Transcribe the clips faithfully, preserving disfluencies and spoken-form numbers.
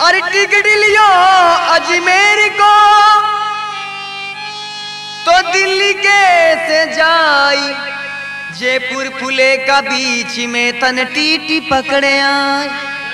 और टिकट लियो अजमेर को तो दिल्ली के से जाई, जयपुर फुले का बीच में तन टीटी पकड़े आए।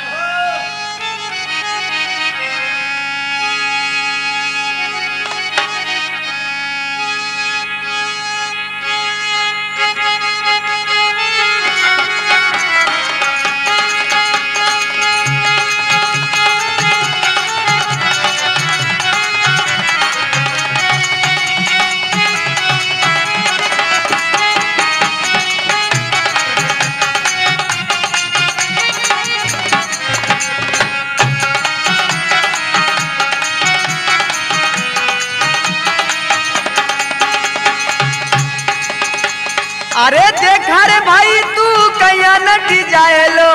अरे देखा रे भाई तू कया नट जाए लो,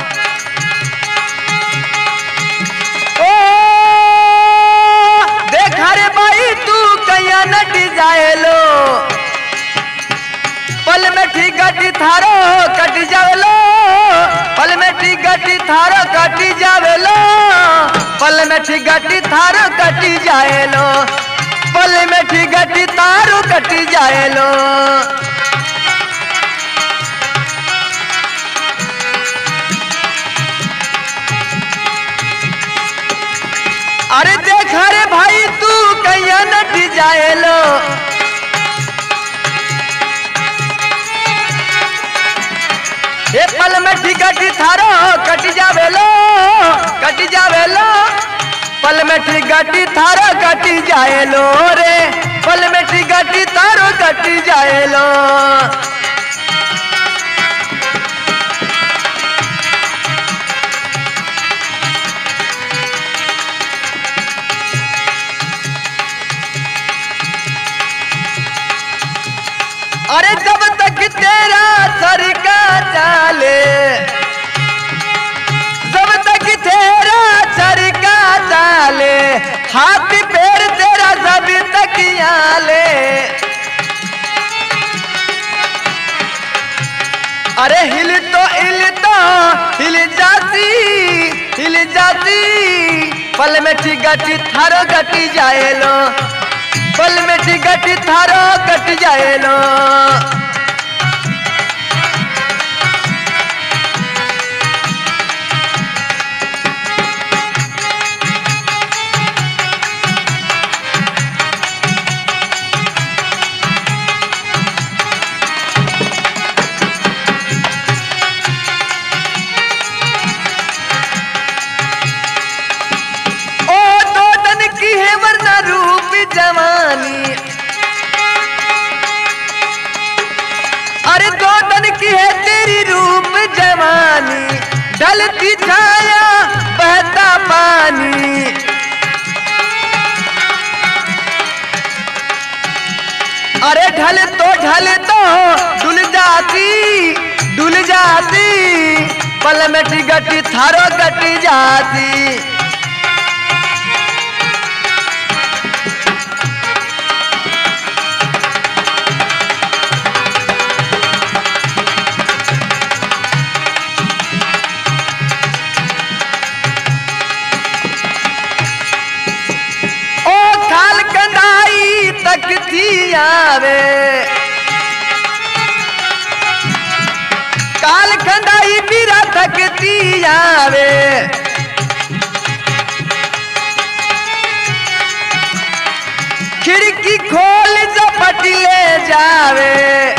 ओ देखा रे भाई तू कया नट जाए लो, पल में टिकट थारो कट जावे लो, पल में टिकट थारो कट जावे लो, पल में टिकट थारो कट जाए लो, पल में टिकट थारो कट जाए लो। अरे देखा रे भाई तू कया नट जाए लो, ये पल में टिकट थारो कट जावे लो, कट जावे लो, पल में टिकट थारो कट जाए लो रे, पल में टिकट थारो कट जाए लो। अरे जब तक तेरा सरका चाले, जब तक तेरा सरका चाले, हाथ पैर तेरा जब तक आले, अरे हिल तो हिल तो हिल जाती, हिल जाती, पल में टिकट थारो कट जाए लो, पल में टिकट थारो कट जाए लो। जवानी अरे दो दिन की है तेरी रूप जवानी, ढलती छाया बहता पानी, अरे ढल तो ढल तो डुल जाती, डुल जाती, पल में टिकट थारो कट जाती। तकती आवे काल खंडाई बीरा तकती आवे, खिड़की खोल झपट ले जावे,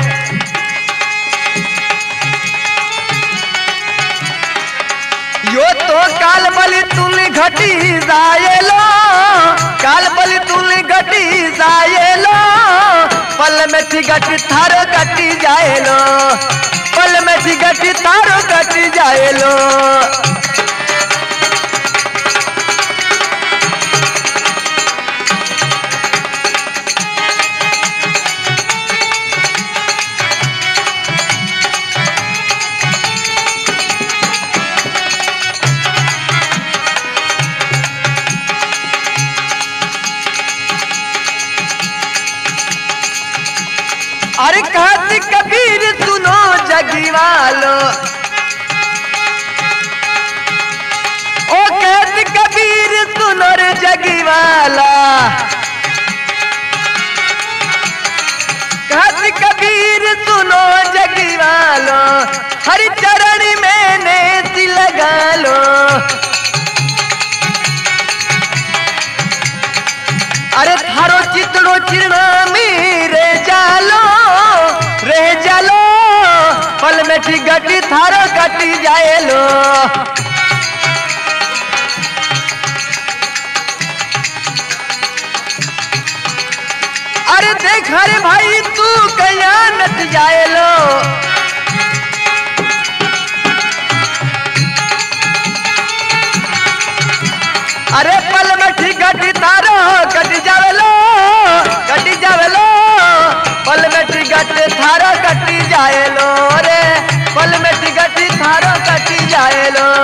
यो तो काल बलि तुल घटी जाए लो, काल बलि तुल घटी जाए लो, पल में टिकट थारो कट जाए लो, पल में टिकट थारो कट जाए लो। अरे कहत कबीर सुनो जगी वालो, ओ कहत कबीर वाला। कहत कबीर सुनो जगी वालो, हरि चरण में नेत लगा लो। अरे थारो चितड़ो चिरनामी रे जालो रे जालो, पल में गटी थारो कटी जाए लो। अरे देख रे भाई तू कया नट जाए लो। अरे पल में गटी थारो कटी जावे लो, कटी जावे लो, पल में गटी थारो कटी जाए लो रे, पल में गटी थारो कटी जाए लो।